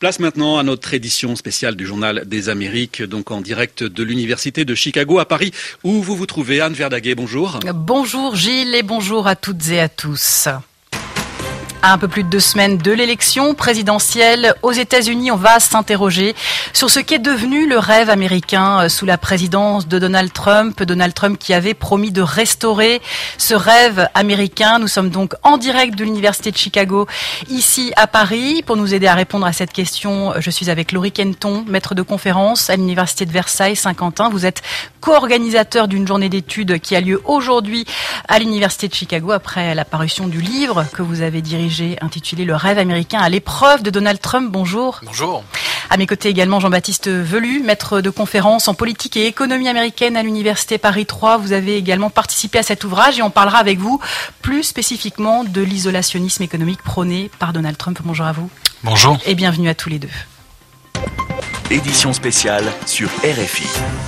Place maintenant à notre édition spéciale du Journal des Amériques, donc en direct de l'Université de Chicago à Paris, où vous vous trouvez. Anne Verdaguet, bonjour. Bonjour Gilles et bonjour à toutes et à tous. À un peu plus de 2 semaines de l'élection présidentielle aux États-Unis, on va s'interroger sur ce qu'est devenu le rêve américain sous la présidence de Donald Trump. Donald Trump qui avait promis de restaurer ce rêve américain. Nous sommes donc en direct de l'Université de Chicago, ici à Paris. Pour nous aider à répondre à cette question, je suis avec Laurie Kenton, maître de conférence à l'Université de Versailles Saint-Quentin. Vous êtes co-organisateur d'une journée d'études qui a lieu aujourd'hui à l'Université de Chicago après la parution du livre que vous avez dirigé intitulé Le rêve américain à l'épreuve de Donald Trump. Bonjour. Bonjour. À mes côtés également Jean-Baptiste Velu, maître de conférence en politique et économie américaine à l'Université Paris 3. Vous avez également participé à cet ouvrage et on parlera avec vous plus spécifiquement de l'isolationnisme économique prôné par Donald Trump. Bonjour à vous. Bonjour. Et bienvenue à tous les deux. Édition spéciale sur RFI.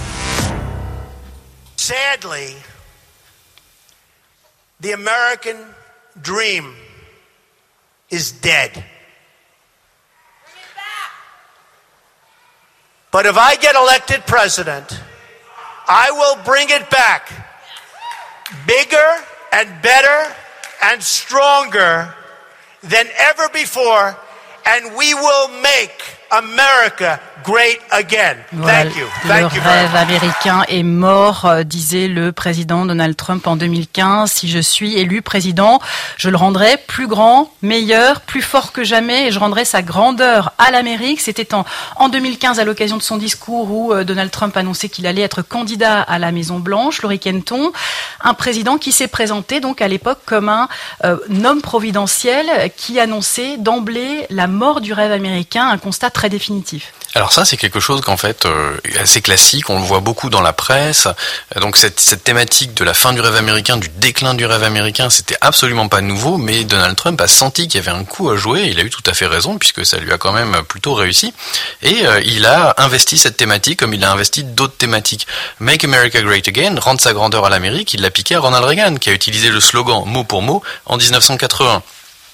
Sadly, the American dream is dead. But if I get elected president, I will bring it back bigger and better and stronger than ever before, and we will make America great again. Voilà, Thank you. le Thank you very rêve much. américain est mort, disait le président Donald Trump en 2015. Si je suis élu président, je le rendrai plus grand, meilleur, plus fort que jamais et je rendrai sa grandeur à l'Amérique. C'était en 2015 à l'occasion de son discours où Donald Trump annonçait qu'il allait être candidat à la Maison-Blanche. Laurie Kenton, un président qui s'est présenté donc à l'époque comme un homme providentiel qui annonçait d'emblée la mort du rêve américain, un constat très définitif. Alors ça, c'est quelque chose qu'en fait est assez classique, on le voit beaucoup dans la presse. Donc cette thématique de la fin du rêve américain, du déclin du rêve américain, c'était absolument pas nouveau, mais Donald Trump a senti qu'il y avait un coup à jouer, il a eu tout à fait raison, puisque ça lui a quand même plutôt réussi, et il a investi cette thématique comme il a investi d'autres thématiques. Make America Great Again, rendre sa grandeur à l'Amérique, il l'a piqué à Ronald Reagan, qui a utilisé le slogan mot pour mot en 1980. Pourquoi ?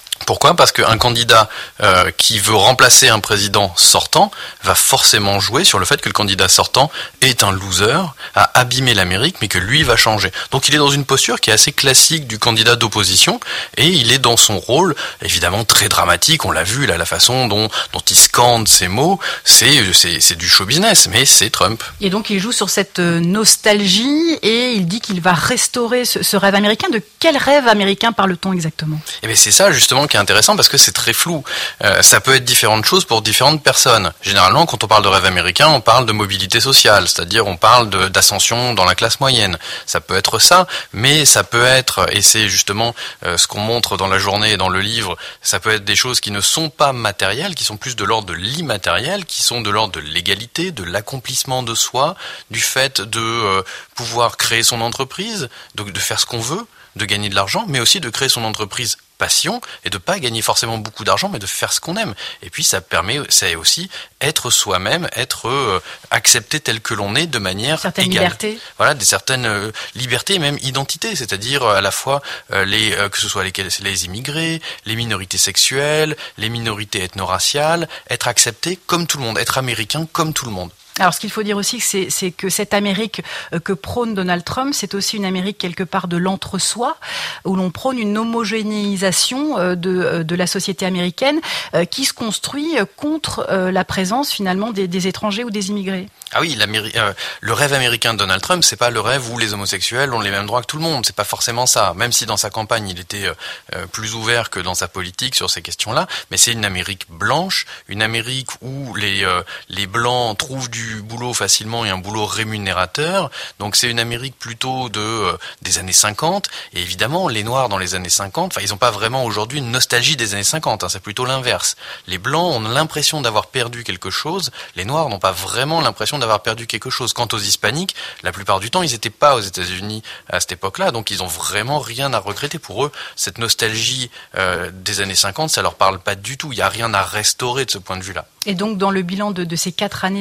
Parce qu'un candidat qui veut remplacer un président sortant va forcément jouer sur le fait que le candidat sortant est un loser, a abîmé l'Amérique, mais que lui va changer. Donc il est dans une posture qui est assez classique du candidat d'opposition, et il est dans son rôle, évidemment très dramatique, on l'a vu là, la façon dont il scande ses mots, c'est du show business, mais c'est Trump. Et donc il joue sur cette nostalgie et il dit qu'il va restaurer ce rêve américain. De quel rêve américain parle-t-on exactement ? Eh bien c'est ça justement qui est intéressant parce que c'est très flou. Ça peut être différentes choses pour différentes personnes. Généralement, quand on parle de rêve américain, on parle de mobilité sociale, c'est-à-dire on parle d'ascension dans la classe moyenne. Ça peut être ça, mais ça peut être, et c'est justement ce qu'on montre dans la journée et dans le livre, ça peut être des choses qui ne sont pas matérielles, qui sont plus de l'ordre de l'immatériel, qui sont de l'ordre de l'égalité, de l'accomplissement de soi, du fait de pouvoir créer son entreprise, donc de faire ce qu'on veut, de gagner de l'argent, mais aussi de créer son entreprise passion et de pas gagner forcément beaucoup d'argent, mais de faire ce qu'on aime. Et puis ça est aussi être soi-même, être accepté tel que l'on est de manière certaines égale. Libertés. Voilà, des certaines libertés et même identités, c'est-à-dire à la fois que ce soit les immigrés, les minorités sexuelles, les minorités ethno-raciales, être accepté comme tout le monde, être américain comme tout le monde. Alors, ce qu'il faut dire aussi, c'est que cette Amérique que prône Donald Trump, c'est aussi une Amérique quelque part de l'entre-soi, où l'on prône une homogénéisation de la société américaine qui se construit contre la présence finalement des étrangers ou des immigrés. Ah oui, le rêve américain de Donald Trump, c'est pas le rêve où les homosexuels ont les mêmes droits que tout le monde. C'est pas forcément ça. Même si dans sa campagne, il était plus ouvert que dans sa politique sur ces questions-là. Mais c'est une Amérique blanche, une Amérique où les blancs trouvent du boulot facilement et un boulot rémunérateur. Donc c'est une Amérique plutôt des années 50. Et évidemment, les Noirs dans les années 50, ils n'ont pas vraiment aujourd'hui une nostalgie des années 50. C'est plutôt l'inverse. Les Blancs ont l'impression d'avoir perdu quelque chose. Les Noirs n'ont pas vraiment l'impression d'avoir perdu quelque chose. Quant aux Hispaniques, la plupart du temps, ils n'étaient pas aux États-Unis à cette époque-là. Donc ils ont vraiment rien à regretter. Pour eux, cette nostalgie des années 50, ça leur parle pas du tout. Il n'y a rien à restaurer de ce point de vue-là. Et donc, dans le bilan de ces 4 années de Donald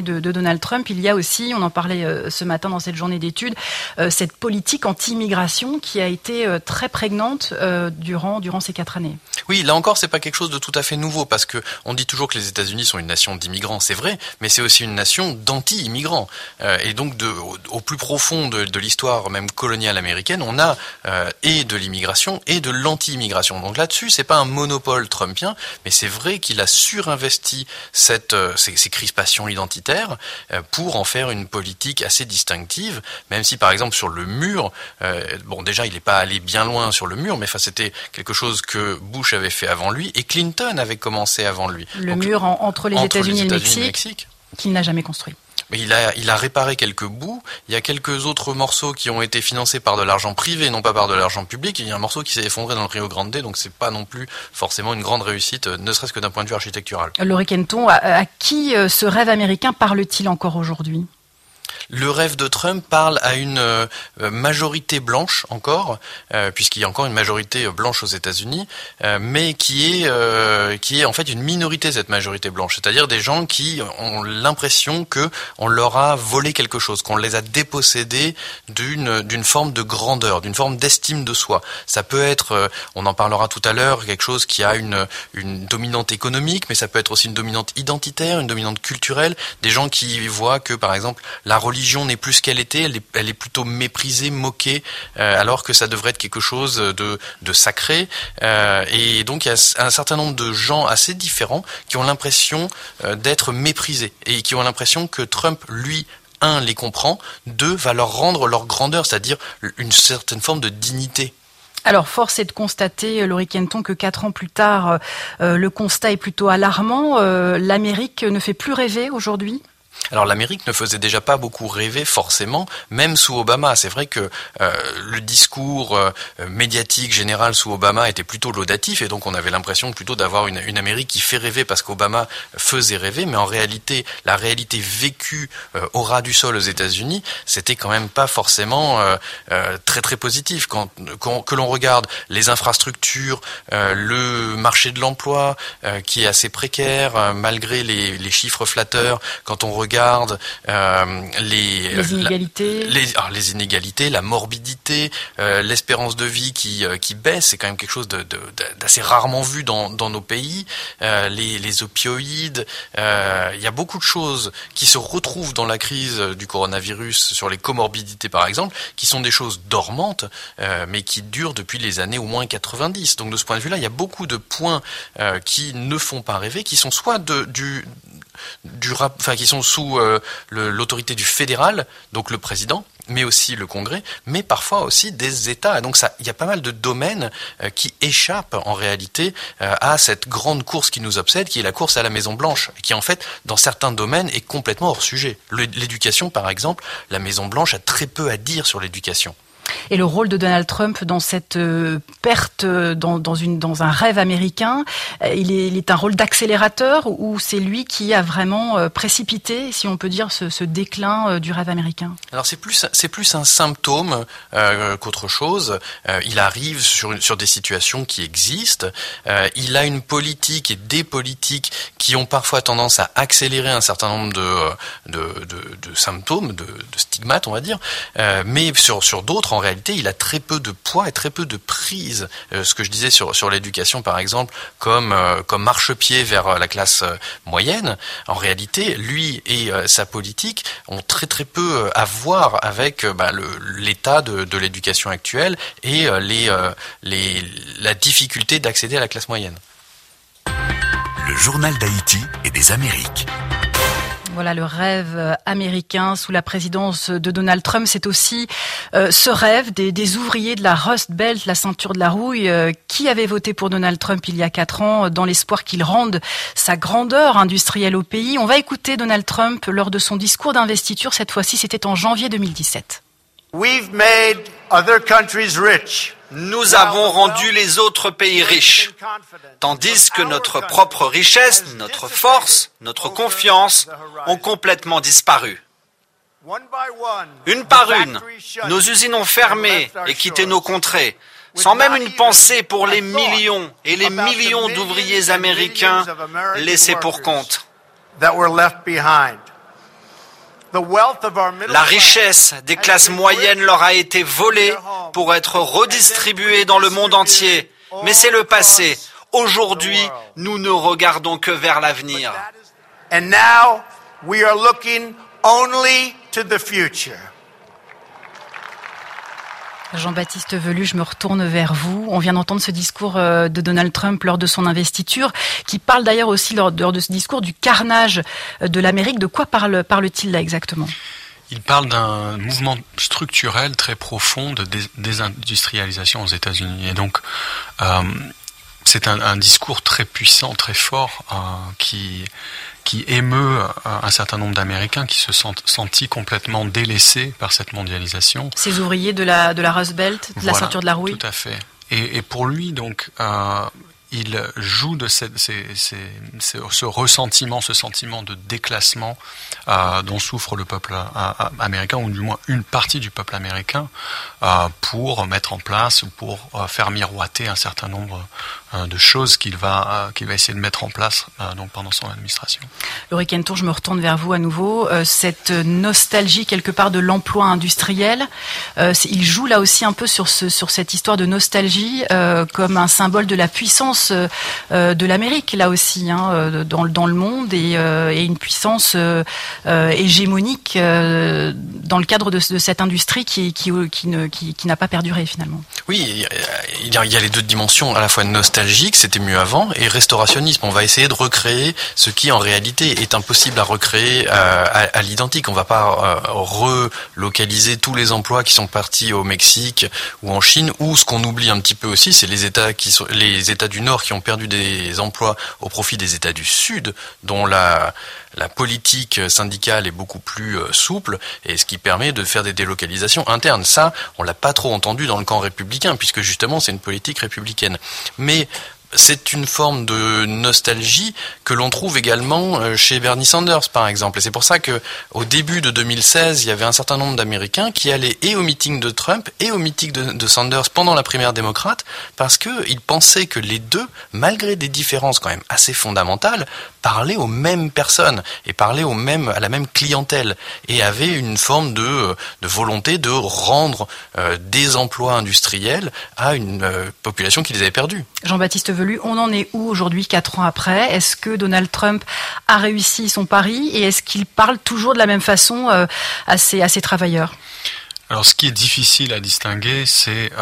Donald Trump, il y a aussi, on en parlait ce matin dans cette journée d'études, cette politique anti-immigration qui a été très prégnante durant ces 4 années. Oui, là encore, c'est pas quelque chose de tout à fait nouveau, parce que on dit toujours que les États-Unis sont une nation d'immigrants, c'est vrai, mais c'est aussi une nation d'anti-immigrants. Et donc, au plus profond de l'histoire même coloniale américaine, on a et de l'immigration et de l'anti-immigration. Donc là-dessus, c'est pas un monopole trumpien, mais c'est vrai qu'il a surinvesti ces crispations identitaires pour en faire une politique assez distinctive, même si par exemple sur le mur, déjà il n'est pas allé bien loin sur le mur, mais c'était quelque chose que Bush avait fait avant lui et Clinton avait commencé avant lui. Le mur entre les États-Unis et le Mexique, qu'il n'a jamais construit. Mais il a réparé quelques bouts. Il y a quelques autres morceaux qui ont été financés par de l'argent privé, non pas par de l'argent public. Il y a un morceau qui s'est effondré dans le Rio Grande, donc c'est pas non plus forcément une grande réussite, ne serait-ce que d'un point de vue architectural. Laurie Kenton, à qui ce rêve américain parle-t-il encore aujourd'hui ? Le rêve de Trump parle à une majorité blanche encore, puisqu'il y a encore une majorité blanche aux États-Unis, mais qui est en fait une minorité, cette majorité blanche, c'est-à-dire des gens qui ont l'impression que on leur a volé quelque chose, qu'on les a dépossédés d'une forme de grandeur, d'une forme d'estime de soi. Ça peut être, on en parlera tout à l'heure, quelque chose qui a une dominante économique, mais ça peut être aussi une dominante identitaire, une dominante culturelle, des gens qui voient que par exemple la religion n'est plus ce qu'elle était, elle est plutôt méprisée, moquée, alors que ça devrait être quelque chose de sacré. Et donc il y a un certain nombre de gens assez différents qui ont l'impression d'être méprisés et qui ont l'impression que Trump, lui, les comprend, 2, va leur rendre leur grandeur, c'est-à-dire une certaine forme de dignité. Alors, force est de constater, Laurie Kenton, que 4 ans plus tard, le constat est plutôt alarmant. L'Amérique ne fait plus rêver aujourd'hui ? Alors l'Amérique ne faisait déjà pas beaucoup rêver forcément, même sous Obama. C'est vrai que le discours médiatique général sous Obama était plutôt laudatif et donc on avait l'impression plutôt d'avoir une Amérique qui fait rêver parce qu'Obama faisait rêver, mais en réalité, la réalité vécue au ras du sol aux États-Unis, c'était quand même pas forcément très très positif. Que l'on regarde les infrastructures, le marché de l'emploi qui est assez précaire malgré les chiffres flatteurs, quand on regarde les inégalités, les inégalités, la morbidité, l'espérance de vie qui baisse, c'est quand même quelque chose d'assez rarement vu dans nos pays. Les opioïdes, il y a beaucoup de choses qui se retrouvent dans la crise du coronavirus sur les comorbidités par exemple, qui sont des choses dormantes, mais qui durent depuis les années au moins 90. Donc de ce point de vue-là, il y a beaucoup de points qui ne font pas rêver, qui sont soit qui sont sous l'autorité du fédéral, donc le président, mais aussi le Congrès, mais parfois aussi des États. Et donc il y a pas mal de domaines qui échappent en réalité à cette grande course qui nous obsède, qui est la course à la Maison Blanche, qui en fait, dans certains domaines, est complètement hors sujet. L'éducation, par exemple, la Maison Blanche a très peu à dire sur l'éducation. Et le rôle de Donald Trump dans cette perte, dans un rêve américain, il est un rôle d'accélérateur ou c'est lui qui a vraiment précipité, si on peut dire, ce déclin du rêve américain ? Alors c'est plus un symptôme qu'autre chose. Il arrive sur des situations qui existent. Il a une politique et des politiques qui ont parfois tendance à accélérer un certain nombre de symptômes, de stigmates, on va dire. Mais sur d'autres, en réalité, il a très peu de poids et très peu de prise. Ce que je disais sur l'éducation, par exemple, comme marchepied vers la classe moyenne, en réalité, lui et sa politique ont très très peu à voir avec l'état de l'éducation actuelle et la difficulté d'accéder à la classe moyenne. Le journal d'Haïti et des Amériques. Voilà le rêve américain sous la présidence de Donald Trump. C'est aussi ce rêve des ouvriers de la Rust Belt, la ceinture de la rouille, qui avaient voté pour Donald Trump il y a 4 ans dans l'espoir qu'il rende sa grandeur industrielle au pays. On va écouter Donald Trump lors de son discours d'investiture. Cette fois-ci, c'était en janvier 2017. We've made other countries rich. Nous avons rendu les autres pays riches, tandis que notre propre richesse, notre force, notre confiance ont complètement disparu. Une par une, nos usines ont fermé et quitté nos contrées, sans même une pensée pour les millions et les millions d'ouvriers américains laissés pour compte. La richesse des classes moyennes leur a été volée pour être redistribuée dans le monde entier. Mais c'est le passé. Aujourd'hui, nous ne regardons que vers l'avenir. And now we are looking only to the future. Jean-Baptiste Velu, je me retourne vers vous. On vient d'entendre ce discours de Donald Trump lors de son investiture, qui parle d'ailleurs aussi lors de ce discours du carnage de l'Amérique. De quoi parle-t-il là exactement ? Il parle d'un mouvement structurel très profond de désindustrialisation aux États-Unis. Et donc, c'est un discours très puissant, très fort, qui émeut un certain nombre d'Américains qui se sont sentis complètement délaissés par cette mondialisation. Ces ouvriers de la Rust Belt, de la ceinture de la rouille. Tout à fait. Et pour lui, donc, il joue de ce ressentiment, ce sentiment de déclassement dont souffre le peuple américain, ou du moins une partie du peuple américain, pour mettre en place, ou pour faire miroiter un certain nombre de choses qu'il va essayer de mettre en place donc pendant son administration. Laurie Kenton, je me retourne vers vous à nouveau. Cette nostalgie quelque part de l'emploi industriel, il joue là aussi un peu sur cette histoire de nostalgie comme un symbole de la puissance de l'Amérique là aussi dans le monde et une puissance hégémonique dans le cadre de cette industrie qui n'a pas perduré finalement. Oui, il y a les deux dimensions, à la fois nostalgique, c'était mieux avant, et restaurationnisme. On va essayer de recréer ce qui en réalité est impossible à recréer à l'identique. On va pas relocaliser tous les emplois qui sont partis au Mexique ou en Chine, ou ce qu'on oublie un petit peu aussi, c'est les États du Nord qui ont perdu des emplois au profit des États du Sud, dont la politique syndicale est beaucoup plus souple, et ce qui permet de faire des délocalisations internes. Ça, on l'a pas trop entendu dans le camp républicain, puisque justement c'est une politique républicaine. Mais c'est une forme de nostalgie que l'on trouve également chez Bernie Sanders, par exemple. Et c'est pour ça que, au début de 2016, il y avait un certain nombre d'Américains qui allaient et au meeting de Trump et au meeting de Sanders pendant la primaire démocrate, parce qu'ils pensaient que les deux, malgré des différences quand même assez fondamentales, parlaient aux mêmes personnes et parlaient à la même clientèle, et avaient une forme de volonté de rendre des emplois industriels à une population qui les avait perdus. Jean-Baptiste Velu, on en est où aujourd'hui, 4 ans après ? Est-ce que Donald Trump a réussi son pari, et est-ce qu'il parle toujours de la même façon à ses travailleurs ? Alors, ce qui est difficile à distinguer, c'est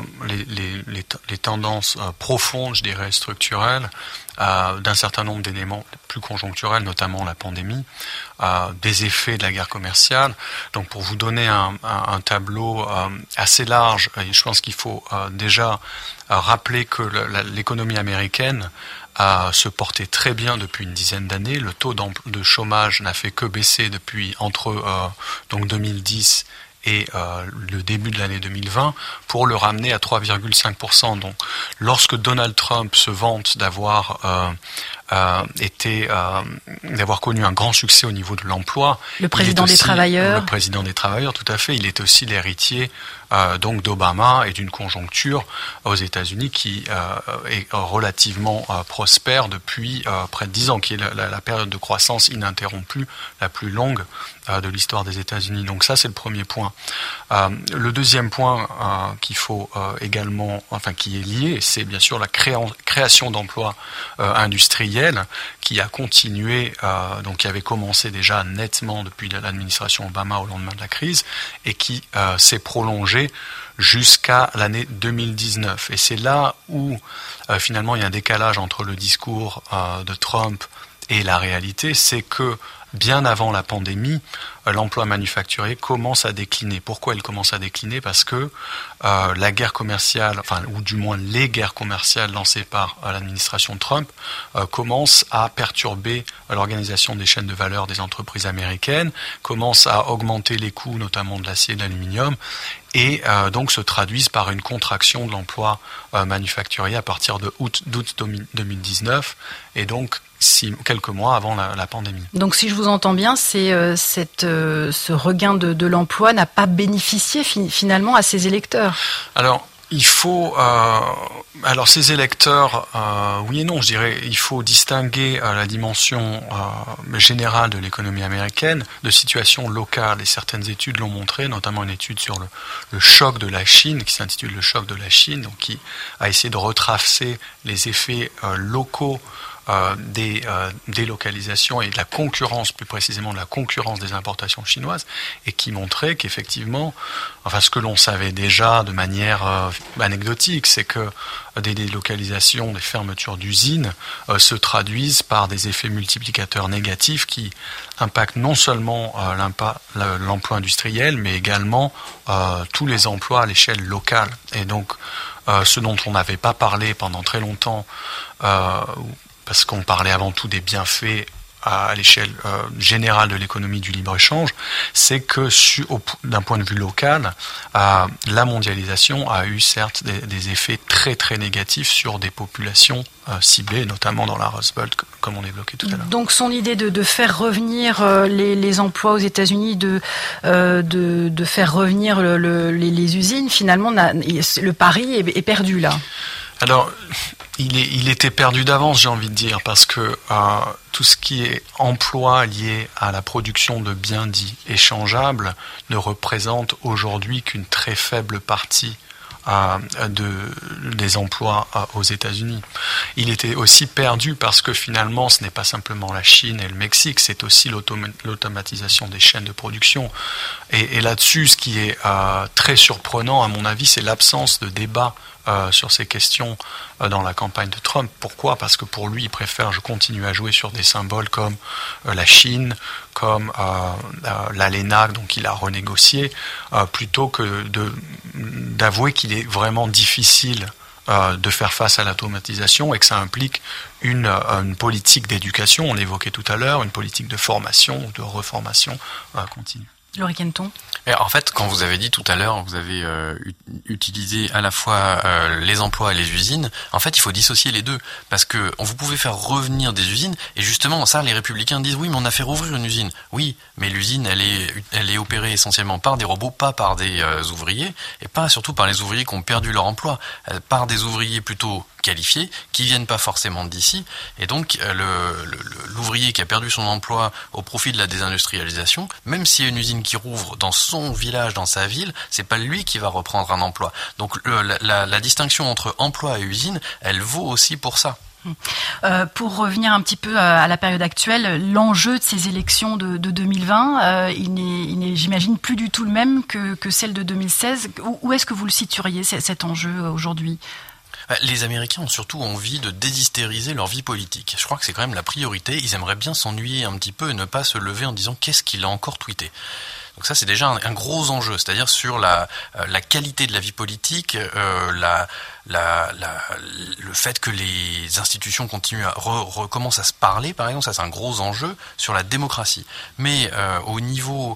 les tendances profondes, je dirais, structurelles, d'un certain nombre d'éléments plus conjoncturels, notamment la pandémie, des effets de la guerre commerciale. Donc, pour vous donner un tableau assez large, je pense qu'il faut déjà rappeler que l'économie américaine se portait très bien depuis une dizaine d'années. Le taux de chômage n'a fait que baisser depuis entre donc 2010 et le début de l'année 2020, pour le ramener à 3,5%. Donc, lorsque Donald Trump se vante d'avoir connu un grand succès au niveau de l'emploi, le président des travailleurs, tout à fait, il est aussi l'héritier donc d'Obama et d'une conjoncture aux États-Unis qui est relativement prospère depuis près de 10 ans, qui est la période de croissance ininterrompue la plus longue de l'histoire des États-Unis. Donc ça, c'est le premier point. Le deuxième point qu'il faut également, qui est lié, c'est bien sûr la création d'emplois industriels qui a continué, donc qui avait commencé déjà nettement depuis l'administration Obama au lendemain de la crise, et qui s'est prolongé jusqu'à l'année 2019. Et c'est là où finalement il y a un décalage entre le discours de Trump et la réalité, c'est que bien avant la pandémie, l'emploi manufacturier commence à décliner. Pourquoi il commence à décliner ? Parce que la guerre commerciale, ou du moins les guerres commerciales lancées par l'administration Trump, commencent à perturber l'organisation des chaînes de valeur des entreprises américaines, commencent à augmenter les coûts, notamment de l'acier et de l'aluminium, et donc se traduisent par une contraction de l'emploi manufacturier à partir d'août 2019, et donc quelques mois avant la pandémie. Donc si je vous entends bien, ce regain de l'emploi n'a pas bénéficié finalement à ses électeurs. Alors, Il faut, alors ces électeurs, oui et non, je dirais, il faut distinguer la dimension générale de l'économie américaine de situations locales. Et certaines études l'ont montré, notamment une étude sur le choc de la Chine, qui s'intitule Le choc de la Chine, donc qui a essayé de retracer les effets locaux des délocalisations et de la concurrence, plus précisément de la concurrence des importations chinoises, et qui montrait qu'effectivement, enfin ce que l'on savait déjà de manière anecdotique, c'est que des délocalisations, des fermetures d'usines se traduisent par des effets multiplicateurs négatifs qui impactent non seulement l'emploi industriel, mais également tous les emplois à l'échelle locale. Et donc, ce dont on n'avait pas parlé pendant très longtemps, parce qu'on parlait avant tout des bienfaits à l'échelle générale de l'économie du libre-échange, c'est que d'un point de vue local, la mondialisation a eu certes des effets très très négatifs sur des populations ciblées, notamment dans la Rust Belt, comme on évoquait tout à l'heure. Donc son idée de faire revenir les emplois aux États-Unis, de faire revenir les usines, finalement, le pari est perdu là. Alors, il était perdu d'avance, j'ai envie de dire, parce que tout ce qui est emploi lié à la production de biens dits échangeables ne représente aujourd'hui qu'une très faible partie des emplois aux États-Unis. Il était aussi perdu parce que finalement, ce n'est pas simplement la Chine et le Mexique, c'est aussi l'automatisation des chaînes de production. Et là-dessus, ce qui est très surprenant, à mon avis, c'est l'absence de débat sur ces questions dans la campagne de Trump. Pourquoi ? Parce que pour lui, il préfère continuer à jouer sur des symboles comme la Chine, comme l'ALENA, donc il a renégocié, plutôt que d'avouer qu'il est vraiment difficile de faire face à l'automatisation et que ça implique une politique d'éducation, on l'évoquait tout à l'heure, une politique de formation ou de reformation continue. Laurie Kenton. En fait, quand vous avez dit tout à l'heure, vous avez utilisé à la fois les emplois et les usines. En fait, il faut dissocier les deux, parce que vous pouvez faire revenir des usines, et justement, ça, les républicains disent oui, mais on a fait rouvrir une usine. Oui, mais l'usine, elle est opérée essentiellement par des robots, pas par des ouvriers, et pas surtout par les ouvriers qui ont perdu leur emploi, par des ouvriers plutôt qualifiés, qui viennent pas forcément d'ici, et donc l'ouvrier qui a perdu son emploi au profit de la désindustrialisation, même s'il y a une usine qui rouvre dans son village, dans sa ville, c'est pas lui qui va reprendre un emploi. Donc la distinction entre emploi et usine, elle vaut aussi pour ça. Pour revenir un petit peu à la période actuelle, l'enjeu de ces élections de 2020, il n'est, j'imagine, plus du tout le même que celle de 2016. Où est-ce que vous le situeriez, cet enjeu, aujourd'hui ? Les Américains ont surtout envie de déshystériser leur vie politique. Je crois que c'est quand même la priorité. Ils aimeraient bien s'ennuyer un petit peu et ne pas se lever en disant qu'est-ce qu'il a encore tweeté. Donc ça, c'est déjà un gros enjeu, c'est-à-dire sur la qualité de la vie politique, le fait que les institutions continuent recommencent à se parler, par exemple, ça c'est un gros enjeu sur la démocratie. Mais au niveau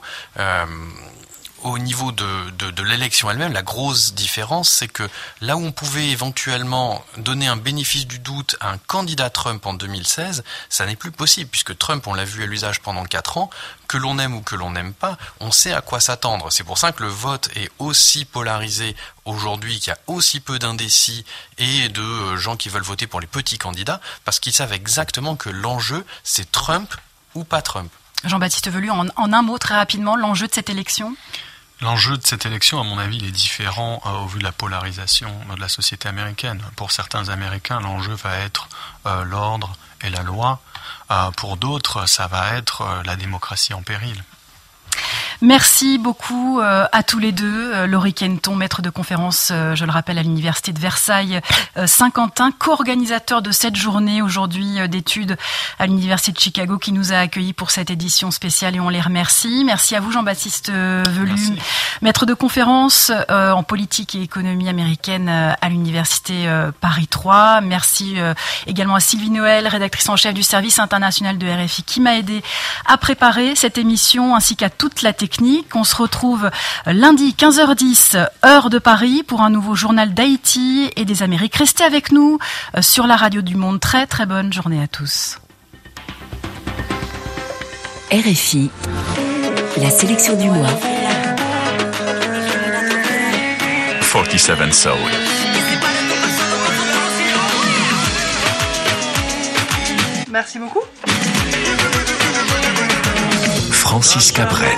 de l'élection elle-même, la grosse différence, c'est que là où on pouvait éventuellement donner un bénéfice du doute à un candidat Trump en 2016, ça n'est plus possible, puisque Trump, on l'a vu à l'usage pendant 4 ans, que l'on aime ou que l'on n'aime pas, on sait à quoi s'attendre. C'est pour ça que le vote est aussi polarisé aujourd'hui, qu'il y a aussi peu d'indécis et de gens qui veulent voter pour les petits candidats, parce qu'ils savent exactement que l'enjeu, c'est Trump ou pas Trump. Jean-Baptiste Velu, en un mot, très rapidement, l'enjeu de cette élection ? L'enjeu de cette élection, à mon avis, il est différent au vu de la polarisation de la société américaine. Pour certains Américains, l'enjeu va être l'ordre et la loi. Pour d'autres, ça va être la démocratie en péril. Merci beaucoup à tous les deux. Laurie Kenton, maître de conférence, je le rappelle, à l'Université de Versailles Saint-Quentin, co-organisateur de cette journée aujourd'hui d'études à l'Université de Chicago, qui nous a accueillis pour cette édition spéciale et on les remercie. Merci à vous, Jean-Baptiste Velu, merci. Maître de conférence en politique et économie américaine à l'Université Paris 3. Merci également à Sylvie Noël, rédactrice en chef du service international de RFI, qui m'a aidé à préparer cette émission, ainsi qu'à toute la technique. On se retrouve lundi 15h10 heure de Paris pour un nouveau journal d'Haïti et des Amériques. Restez avec nous sur la radio du Monde. Très très bonne journée à tous. RFI, la sélection du mois. 47 Soul. Merci beaucoup. Francis Cabrel.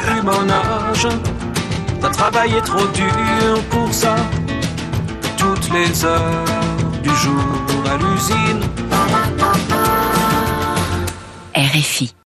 T'as travaillé trop dur pour ça. Toutes les heures du jour à l'usine. RFI.